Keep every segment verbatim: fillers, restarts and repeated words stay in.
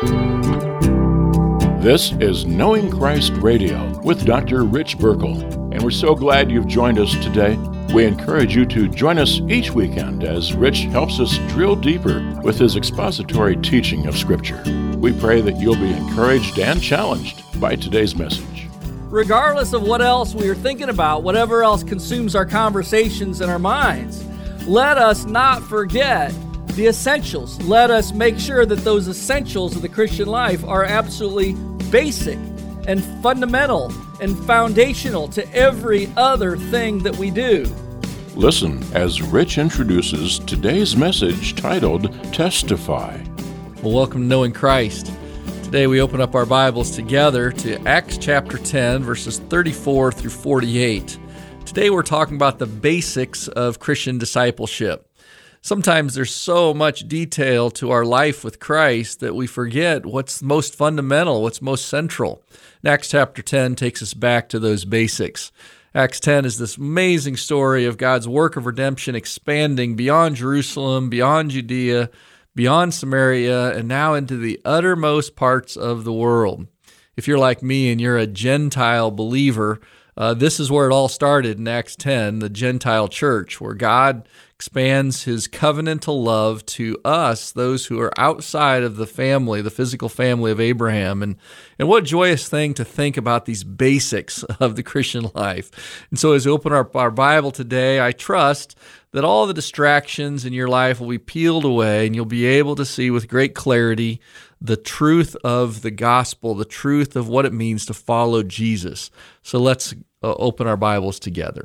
This is Knowing Christ Radio with Doctor Rich Burkle, and we're so glad you've joined us today. We encourage you to join us each weekend as Rich helps us drill deeper with his expository teaching of Scripture. We pray that you'll be encouraged and challenged by today's message. Regardless of what else we are thinking about, whatever else consumes our conversations and our minds, let us not forget the essentials. Let us make sure that those essentials of the Christian life are absolutely basic and fundamental and foundational to every other thing that we do. Listen as Rich introduces today's message titled Testify. Well, welcome to Knowing Christ. Today we open up our Bibles together to Acts chapter ten, verses thirty-four through forty-eight. Today we're talking about the basics of Christian discipleship. Sometimes there's so much detail to our life with Christ that we forget what's most fundamental, what's most central. And Acts chapter ten takes us back to those basics. Acts ten is this amazing story of God's work of redemption expanding beyond Jerusalem, beyond Judea, beyond Samaria, and now into the uttermost parts of the world. If you're like me and you're a Gentile believer, uh, this is where it all started in Acts ten, the Gentile church, where God expands his covenantal love to us, those who are outside of the family, the physical family of Abraham. And, and what a joyous thing to think about these basics of the Christian life. And so as we open our, our Bible today, I trust that all the distractions in your life will be peeled away and you'll be able to see with great clarity the truth of the gospel, the truth of what it means to follow Jesus. So let's uh, open our Bibles together.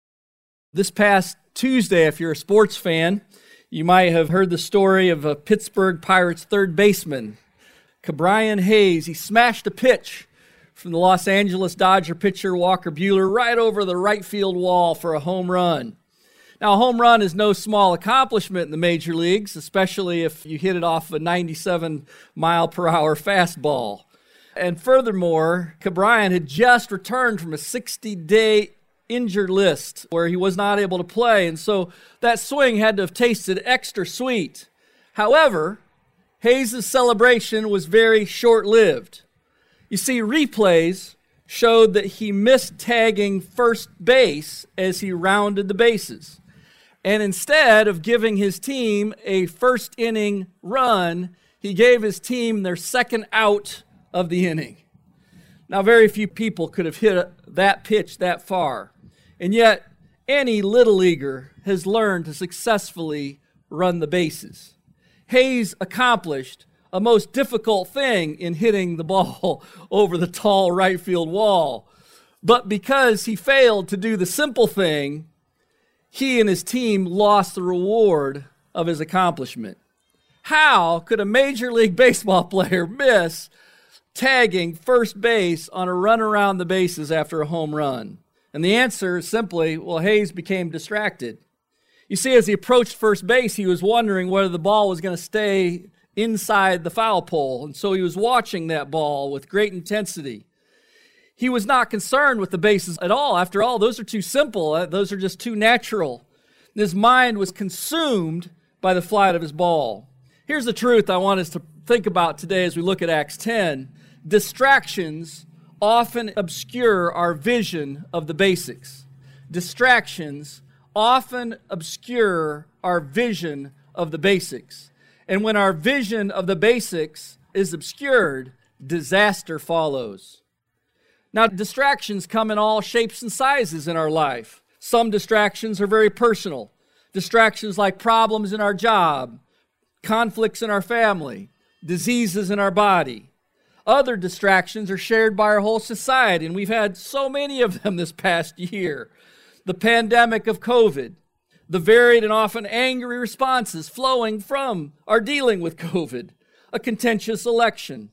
This past Tuesday, if you're a sports fan, you might have heard the story of a Pittsburgh Pirates third baseman, Ke'Bryan Hayes. He smashed a pitch from the Los Angeles Dodger pitcher Walker Buehler right over the right field wall for a home run. Now, a home run is no small accomplishment in the major leagues, especially if you hit it off a ninety-seven mile per hour fastball. And furthermore, Ke'Bryan had just returned from a sixty-day injured list where he was not able to play, and so that swing had to have tasted extra sweet. However, Hayes' celebration was very short-lived. You see, replays showed that he missed tagging first base as he rounded the bases. And instead of giving his team a first inning run, he gave his team their second out of the inning. Now, very few people could have hit that pitch that far. And yet, any little leaguer has learned to successfully run the bases. Hayes accomplished a most difficult thing in hitting the ball over the tall right field wall. But because he failed to do the simple thing, he and his team lost the reward of his accomplishment. How could a Major League Baseball player miss tagging first base on a run around the bases after a home run? And the answer is simply, well, Hayes became distracted. You see, as he approached first base, he was wondering whether the ball was going to stay inside the foul pole, and so he was watching that ball with great intensity. He was not concerned with the bases at all. After all, those are too simple. Those are just too natural. His mind was consumed by the flight of his ball. Here's the truth I want us to think about today as we look at Acts ten. Distractions often obscure our vision of the basics. Distractions often obscure our vision of the basics. And when our vision of the basics is obscured, disaster follows. Now, distractions come in all shapes and sizes in our life. Some distractions are very personal. Distractions like problems in our job, conflicts in our family, diseases in our body. Other distractions are shared by our whole society, and we've had so many of them this past year. The pandemic of COVID, the varied and often angry responses flowing from our dealing with COVID, a contentious election,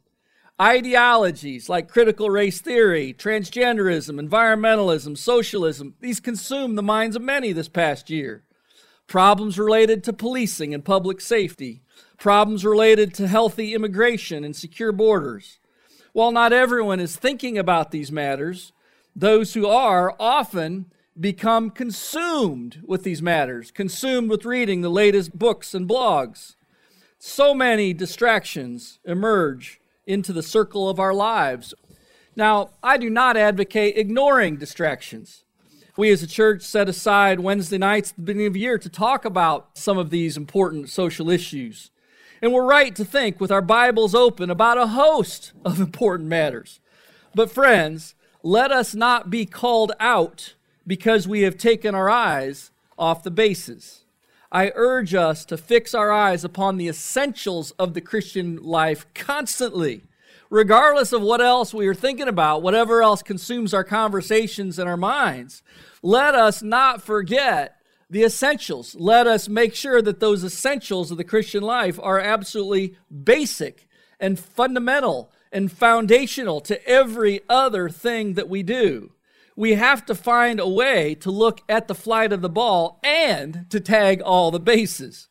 ideologies like critical race theory, transgenderism, environmentalism, socialism, these consumed the minds of many this past year. Problems related to policing and public safety, problems related to healthy immigration and secure borders. While not everyone is thinking about these matters, those who are often become consumed with these matters, consumed with reading the latest books and blogs. So many distractions emerge into the circle of our lives. Now, I do not advocate ignoring distractions. We as a church set aside Wednesday nights at the beginning of the year to talk about some of these important social issues. And we're right to think, with our Bibles open, about a host of important matters. But friends, let us not be called out because we have taken our eyes off the bases. I urge us to fix our eyes upon the essentials of the Christian life constantly, regardless of what else we are thinking about, whatever else consumes our conversations and our minds. Let us not forget the essentials. Let us make sure that those essentials of the Christian life are absolutely basic and fundamental and foundational to every other thing that we do. We have to find a way to look at the flight of the ball and to tag all the bases.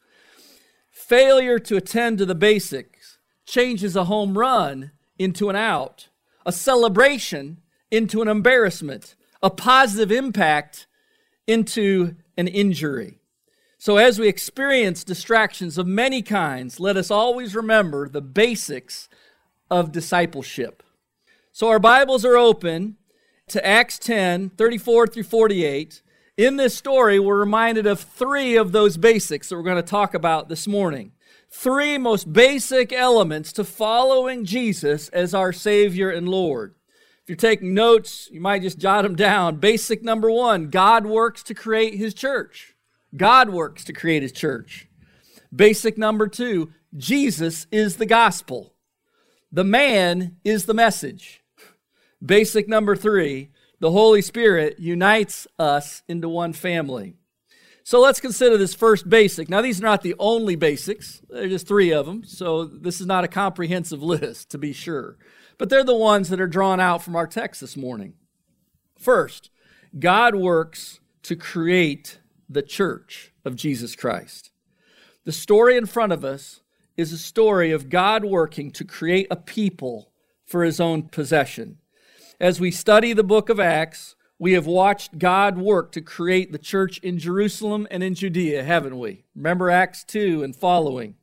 Failure to attend to the basics changes a home run into an out, a celebration into an embarrassment, a positive impact into an injury. So as we experience distractions of many kinds, let us always remember the basics of discipleship. So our Bibles are open to Acts ten, thirty-four through forty-eight. In this story, we're reminded of three of those basics that we're going to talk about this morning. Three most basic elements to following Jesus as our Savior and Lord. If you're taking notes, you might just jot them down. Basic number one, God works to create His church. God works to create His church. Basic number two, Jesus is the gospel. The man is the message. Basic number three, the Holy Spirit unites us into one family. So let's consider this first basic. Now, these are not the only basics. There are just three of them, so this is not a comprehensive list, to be sure. But they're the ones that are drawn out from our text this morning. First, God works to create the church of Jesus Christ. The story in front of us is a story of God working to create a people for His own possession. As we study the book of Acts, we have watched God work to create the church in Jerusalem and in Judea, haven't we? Remember Acts two and following.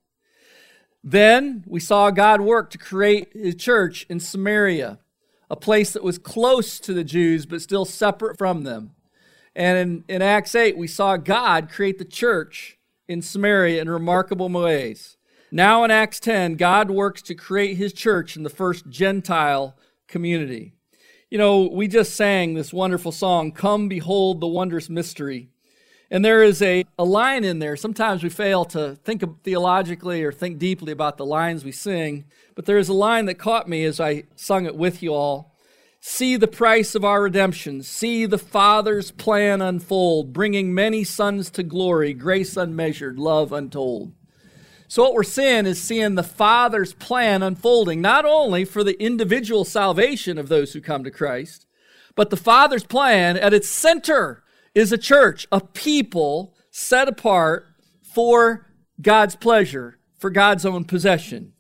Then we saw God work to create His church in Samaria, a place that was close to the Jews but still separate from them. And in, in Acts eight, we saw God create the church in Samaria in remarkable ways. Now in Acts ten, God works to create His church in the first Gentile community. You know, we just sang this wonderful song, "Come Behold the Wondrous Mystery." And there is a, a line in there. Sometimes we fail to think theologically or think deeply about the lines we sing, but there is a line that caught me as I sung it with you all. See the price of our redemption. See the Father's plan unfold, bringing many sons to glory, grace unmeasured, love untold. So what we're seeing is seeing the Father's plan unfolding, not only for the individual salvation of those who come to Christ, but the Father's plan at its center is a church, a people set apart for God's pleasure, for God's own possession.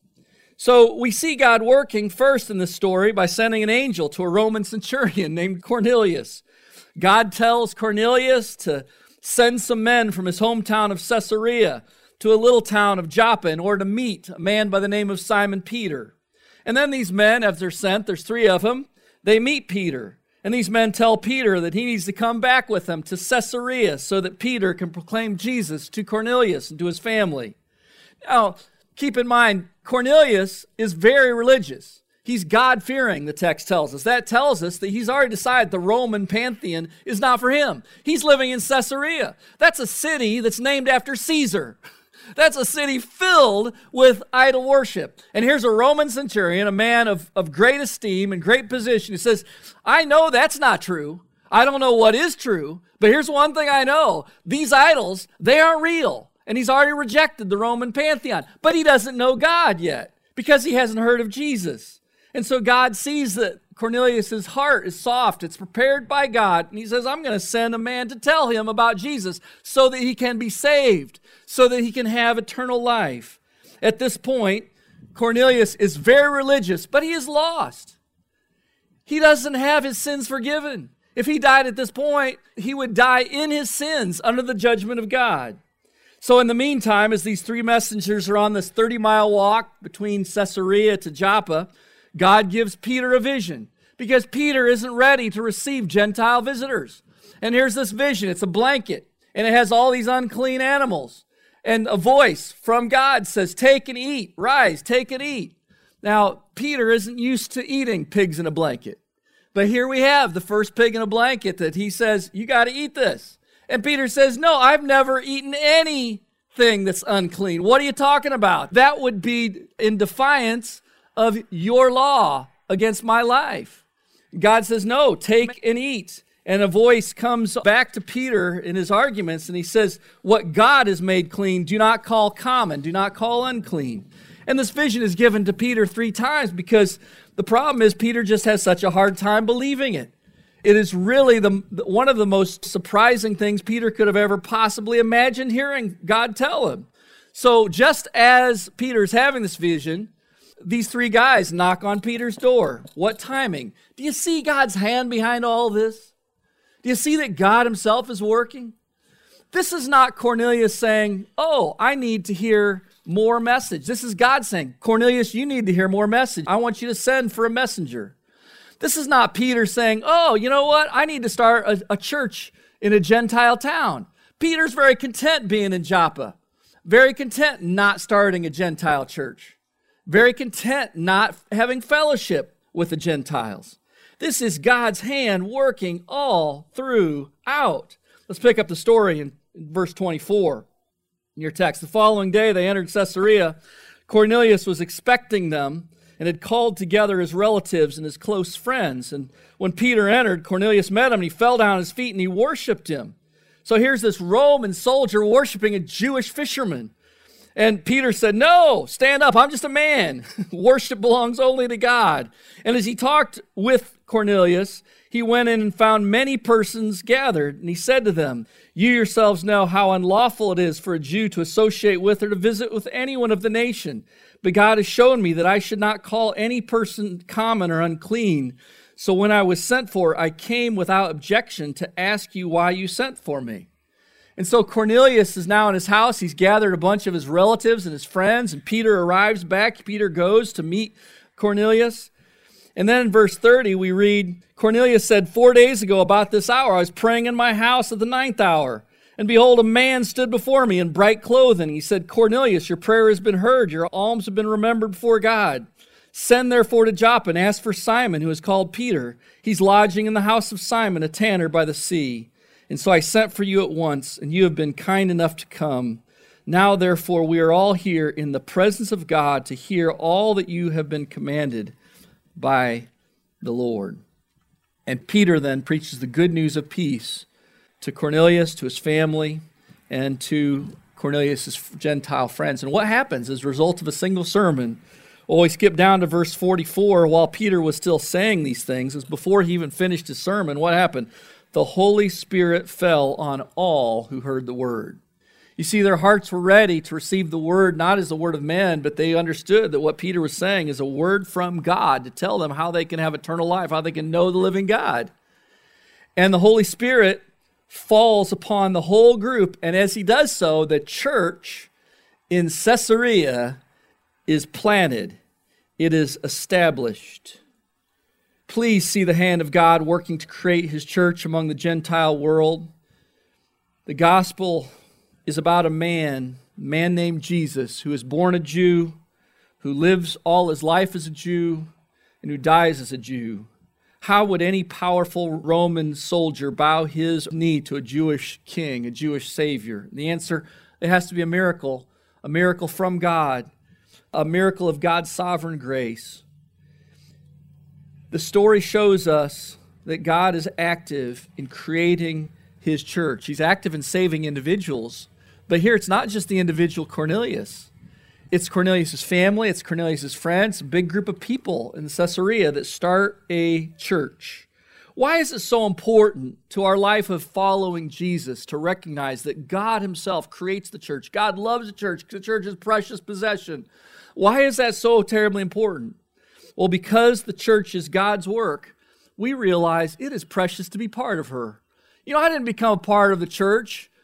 So we see God working first in this story by sending an angel to a Roman centurion named Cornelius. God tells Cornelius to send some men from his hometown of Caesarea to a little town of Joppa in order to meet a man by the name of Simon Peter. And then these men, as they're sent, there's three of them, they meet Peter. And these men tell Peter that he needs to come back with them to Caesarea so that Peter can proclaim Jesus to Cornelius and to his family. Now, keep in mind, Cornelius is very religious. He's God-fearing, the text tells us. That tells us that he's already decided the Roman pantheon is not for him. He's living in Caesarea. That's a city that's named after Caesar. That's a city filled with idol worship. And here's a Roman centurion, a man of, of great esteem and great position. He says, I know that's not true. I don't know what is true, but here's one thing I know. These idols, they aren't real. And he's already rejected the Roman pantheon. But he doesn't know God yet because he hasn't heard of Jesus. And so God sees that Cornelius' heart is soft. It's prepared by God. And he says, I'm going to send a man to tell him about Jesus so that he can be saved, so that he can have eternal life. At this point, Cornelius is very religious, but he is lost. He doesn't have his sins forgiven. If he died at this point, he would die in his sins under the judgment of God. So in the meantime, as these three messengers are on this thirty-mile walk between Caesarea to Joppa, God gives Peter a vision because Peter isn't ready to receive Gentile visitors. And here's this vision. It's a blanket, and it has all these unclean animals. And a voice from God says, take and eat, rise, take and eat. Now, Peter isn't used to eating pigs in a blanket. But here we have the first pig in a blanket that he says, you got to eat this. And Peter says, no, I've never eaten anything that's unclean. What are you talking about? That would be in defiance of your law against my life. God says, no, take and eat. And a voice comes back to Peter in his arguments, and he says, what God has made clean, do not call common, do not call unclean. And this vision is given to Peter three times because the problem is Peter just has such a hard time believing it. It is really the one of the most surprising things Peter could have ever possibly imagined hearing God tell him. So just as Peter's having this vision, these three guys knock on Peter's door. What timing? Do you see God's hand behind all this? Do you see that God himself is working? This is not Cornelius saying, oh, I need to hear more message. This is God saying, Cornelius, you need to hear more message. I want you to send for a messenger. This is not Peter saying, oh, you know what? I need to start a, a church in a Gentile town. Peter's very content being in Joppa. Very content not starting a Gentile church. Very content not having fellowship with the Gentiles. This is God's hand working all throughout. Let's pick up the story in, in verse twenty-four in your text. The following day they entered Caesarea. Cornelius was expecting them and had called together his relatives and his close friends. And when Peter entered, Cornelius met him, and he fell down at his feet and he worshiped him. So here's this Roman soldier worshiping a Jewish fisherman. And Peter said, no, stand up. I'm just a man. Worship belongs only to God. And as he talked with Cornelius, he went in and found many persons gathered. And he said to them, you yourselves know how unlawful it is for a Jew to associate with or to visit with anyone of the nation. But God has shown me that I should not call any person common or unclean. So when I was sent for, I came without objection to ask you why you sent for me. And so Cornelius is now in his house. He's gathered a bunch of his relatives and his friends, and Peter arrives back. Peter goes to meet Cornelius. And then in verse thirty, we read, Cornelius said, four days ago about this hour, I was praying in my house at the ninth hour. And behold, a man stood before me in bright clothing. He said, Cornelius, your prayer has been heard. Your alms have been remembered before God. Send therefore to Joppa and ask for Simon, who is called Peter. He's lodging in the house of Simon, a tanner by the sea. And so I sent for you at once, and you have been kind enough to come. Now, therefore, we are all here in the presence of God to hear all that you have been commanded by the Lord. And Peter then preaches the good news of peace to Cornelius, to his family, and to Cornelius' Gentile friends. And what happens as a result of a single sermon? Well, we skip down to verse forty-four. While Peter was still saying these things, as before he even finished his sermon, what happened? The Holy Spirit fell on all who heard the word. You see, their hearts were ready to receive the word, not as the word of men, but they understood that what Peter was saying is a word from God to tell them how they can have eternal life, how they can know the living God. And the Holy Spirit falls upon the whole group, and as he does so, the church in Caesarea is planted. It is established. Please see the hand of God working to create his church among the Gentile world. The gospel is about a man, a man named Jesus, who is born a Jew, who lives all his life as a Jew, and who dies as a Jew. How would any powerful Roman soldier bow his knee to a Jewish king, a Jewish savior? The answer, it has to be a miracle, a miracle from God, a miracle of God's sovereign grace. The story shows us that God is active in creating his church. He's active in saving individuals. But here it's not just the individual Cornelius. It's Cornelius' family, it's Cornelius' friends, a big group of people in Caesarea that start a church. Why is it so important to our life of following Jesus to recognize that God himself creates the church? God loves the church. The church is precious possession. Why is that so terribly important? Well, because the church is God's work, we realize it is precious to be part of her. You know, I didn't become a part of the church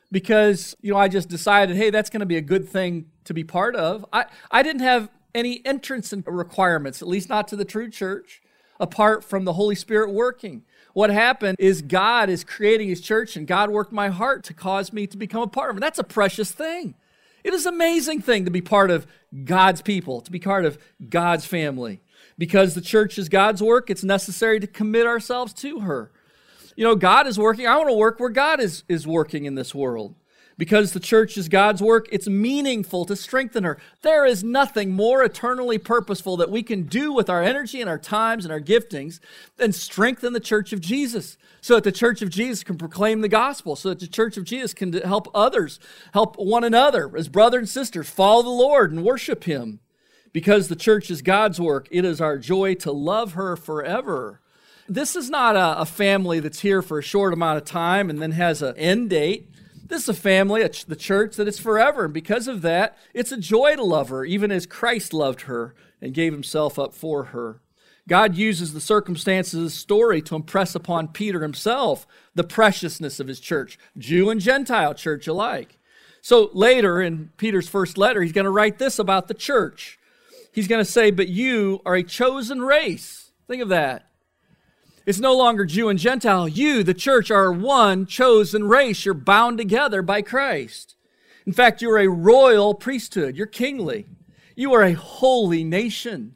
because, you know, I just decided, hey, that's going to be a good thing to be part of. I, I didn't have any entrance requirements, at least not to the true church, apart from the Holy Spirit working. What happened is God is creating his church, and God worked my heart to cause me to become a part of it. That's a precious thing. It is an amazing thing to be part of God's people, to be part of God's family. Because the church is God's work, it's necessary to commit ourselves to her. You know, God is working. I want to work where God is, is working in this world. Because the church is God's work, it's meaningful to strengthen her. There is nothing more eternally purposeful that we can do with our energy and our times and our giftings than strengthen the church of Jesus, so that the church of Jesus can proclaim the gospel, so that the church of Jesus can help others, help one another as brothers and sisters, follow the Lord and worship him. Because the church is God's work, it is our joy to love her forever. This is not a, a family that's here for a short amount of time and then has an end date. This is a family, a ch- the church, that is forever. And because of that, it's a joy to love her, even as Christ loved her and gave himself up for her. God uses the circumstances of the story to impress upon Peter himself the preciousness of his church, Jew and Gentile church alike. So later in Peter's first letter, he's going to write this about the church. He's going to say, but you are a chosen race. Think of that. It's no longer Jew and Gentile. You, the church, are one chosen race. You're bound together by Christ. In fact, you're a royal priesthood. You're kingly. You are a holy nation.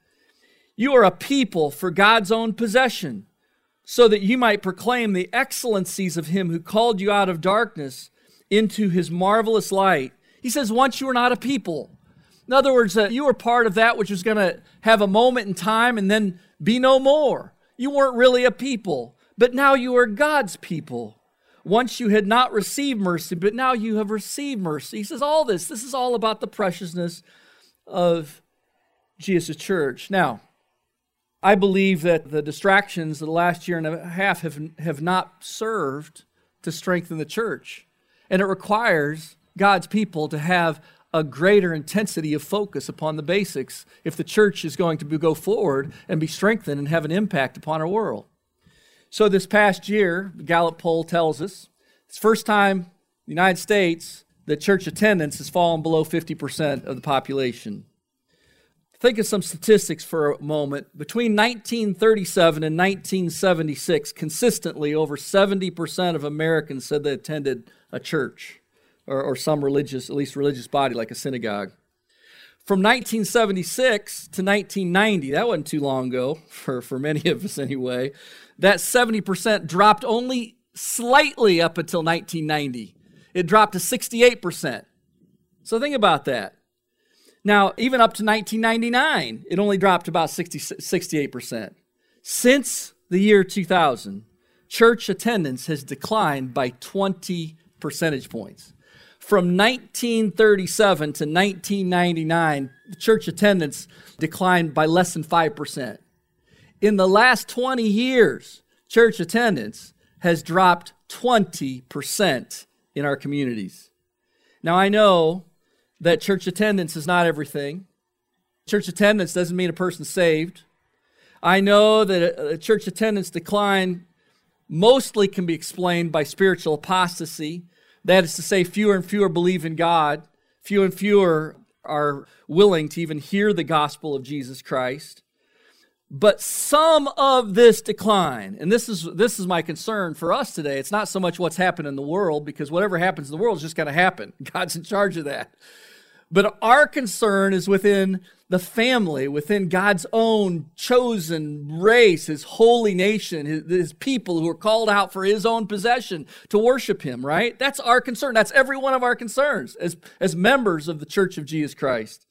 You are a people for God's own possession, so that you might proclaim the excellencies of him who called you out of darkness into his marvelous light. He says, once you were not a people. In other words, uh, you were part of that which was going to have a moment in time and then be no more. You weren't really a people, but now you are God's people. Once you had not received mercy, but now you have received mercy. He says all this, this is all about the preciousness of Jesus' church. Now, I believe that the distractions of the last year and a half have, have not served to strengthen the church. And it requires God's people to have a greater intensity of focus upon the basics if the church is going to be, go forward and be strengthened and have an impact upon our world. So this past year, the Gallup poll tells us, it's the first time in the United States that church attendance has fallen below fifty percent of the population. Think of some statistics for a moment. Between nineteen thirty-seven and nineteen seventy-six, consistently over seventy percent of Americans said they attended a church. Or, or some religious, at least religious body like a synagogue. From nineteen seventy-six to nineteen ninety, that wasn't too long ago, for, for many of us anyway, that seventy percent dropped only slightly up until nineteen ninety. It dropped to sixty-eight percent. So think about that. Now, even up to nineteen ninety-nine, it only dropped about sixty, sixty-eight percent. Since the year two thousand, church attendance has declined by twenty percentage points. From nineteen thirty-seven to nineteen ninety-nine, the church attendance declined by less than five percent. In the last twenty years, church attendance has dropped twenty percent in our communities. Now, I know that church attendance is not everything. Church attendance doesn't mean a person's saved. I know that a church attendance decline mostly can be explained by spiritual apostasy. That is to say, fewer and fewer believe in God. Fewer and fewer are willing to even hear the gospel of Jesus Christ. But some of this decline, and this is this is my concern for us today, it's not so much what's happened in the world, because whatever happens in the world is just going to happen. God's in charge of that. But our concern is within the family, within God's own chosen race, his holy nation, his, his people who are called out for his own possession to worship him, right? That's our concern. That's every one of our concerns as, as members of the Church of Jesus Christ.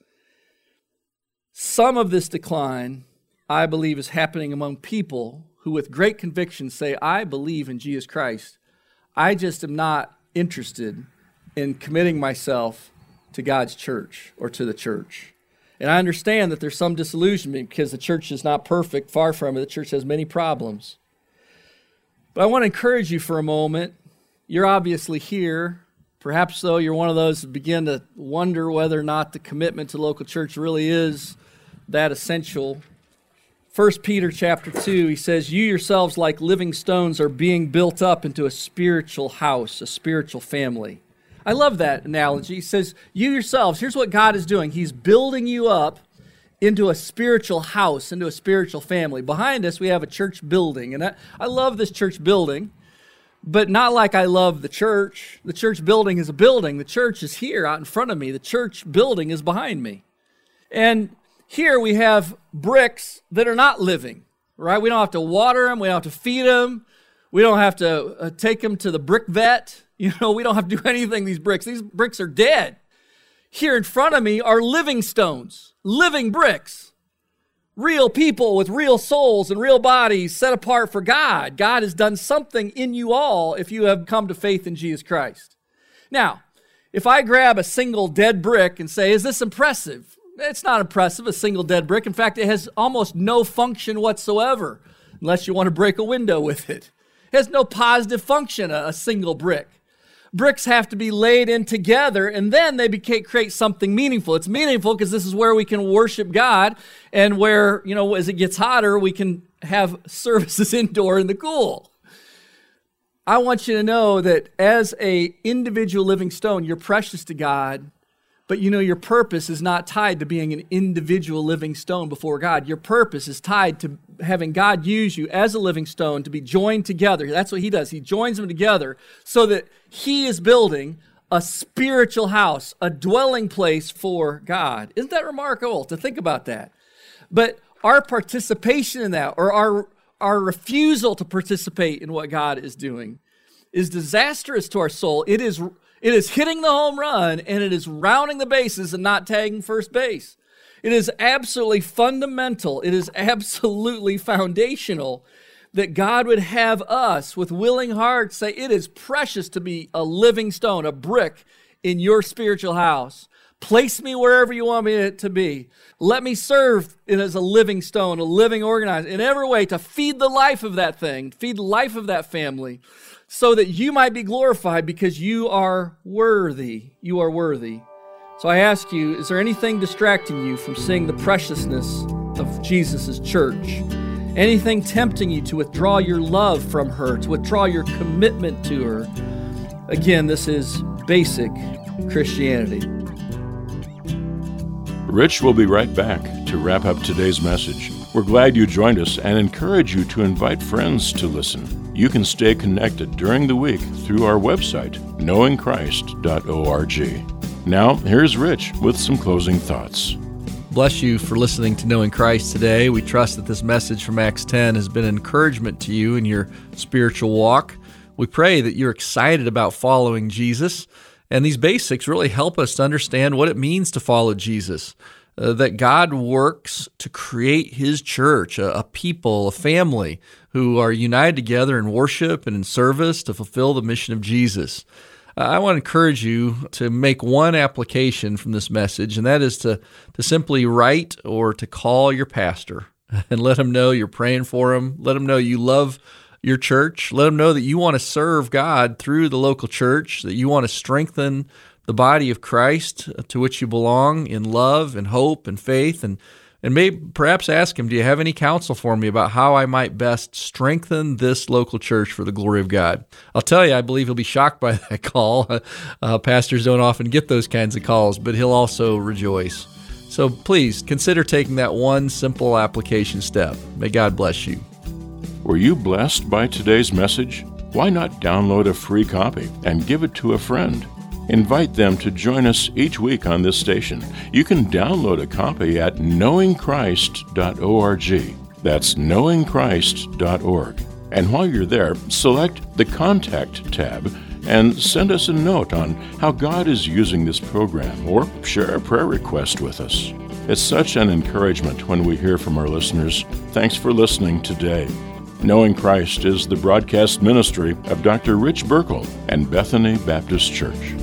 Some of this decline, I believe, is happening among people who with great conviction say, I believe in Jesus Christ. I just am not interested in committing myself to God's church or to the church. And I understand that there's some disillusionment because the church is not perfect, far from it. The church has many problems. But I want to encourage you for a moment. You're obviously here. Perhaps, though, you're one of those that begin to wonder whether or not the commitment to local church really is that essential. First Peter chapter two, he says, you yourselves like living stones are being built up into a spiritual house, a spiritual family. I love that analogy. He says, you yourselves, here's what God is doing. He's building you up into a spiritual house, into a spiritual family. Behind us, we have a church building. And I, I love this church building, but not like I love the church. The church building is a building. The church is here out in front of me. The church building is behind me. And here we have bricks that are not living, right? We don't have to water them. We don't have to feed them. We don't have to uh, take them to the brick vet. You know, we don't have to do anything, these bricks. These bricks are dead. Here in front of me are living stones, living bricks, real people with real souls and real bodies set apart for God. God has done something in you all if you have come to faith in Jesus Christ. Now, if I grab a single dead brick and say, is this impressive? It's not impressive, a single dead brick. In fact, it has almost no function whatsoever, unless you want to break a window with it. It has no positive function, a, a single brick. Bricks have to be laid in together, and then they became, create something meaningful. It's meaningful because this is where we can worship God, and where, you know, as it gets hotter, we can have services indoor in the cool. I want you to know that as an individual living stone, you're precious to God. But you know, your purpose is not tied to being an individual living stone before God. Your purpose is tied to having God use you as a living stone to be joined together. That's what he does. He joins them together so that he is building a spiritual house, a dwelling place for God. Isn't that remarkable to think about that? But our participation in that, or our, our refusal to participate in what God is doing, is disastrous to our soul. It is It is hitting the home run, and it is rounding the bases and not tagging first base. It is absolutely fundamental. It is absolutely foundational that God would have us with willing hearts say, it is precious to be a living stone, a brick in your spiritual house. Place me wherever you want me to be. Let me serve it as a living stone, a living organizer, in every way to feed the life of that thing, feed the life of that family, so that you might be glorified because you are worthy. You are worthy. So I ask you, is there anything distracting you from seeing the preciousness of Jesus' church? Anything tempting you to withdraw your love from her, to withdraw your commitment to her? Again, this is basic Christianity. Rich will be right back to wrap up today's message. We're glad you joined us and encourage you to invite friends to listen. You can stay connected during the week through our website, knowing christ dot org. Now, here's Rich with some closing thoughts. Bless you for listening to Knowing Christ today. We trust that this message from Acts ten has been an encouragement to you in your spiritual walk. We pray that you're excited about following Jesus, and these basics really help us to understand what it means to follow Jesus. Uh, that God works to create his church, a, a people, a family who are united together in worship and in service to fulfill the mission of Jesus. Uh, I want to encourage you to make one application from this message, and that is to, to simply write or to call your pastor and let him know you're praying for him. Let him know you love your church. Let him know that you want to serve God through the local church, that you want to strengthen the body of Christ to which you belong in love and hope and faith, and and maybe perhaps ask him, do you have any counsel for me about how I might best strengthen this local church for the glory of God? I'll tell you, I believe he'll be shocked by that call. Uh, pastors don't often get those kinds of calls, but he'll also rejoice. So please consider taking that one simple application step. May God bless you. Were you blessed by today's message? Why not download a free copy and give it to a friend? Invite them to join us each week on this station. You can download a copy at knowing christ dot org. That's knowing christ dot org. And while you're there, select the Contact tab and send us a note on how God is using this program, or share a prayer request with us. It's such an encouragement when we hear from our listeners. Thanks for listening today. Knowing Christ is the broadcast ministry of Doctor Rich Burkle and Bethany Baptist Church.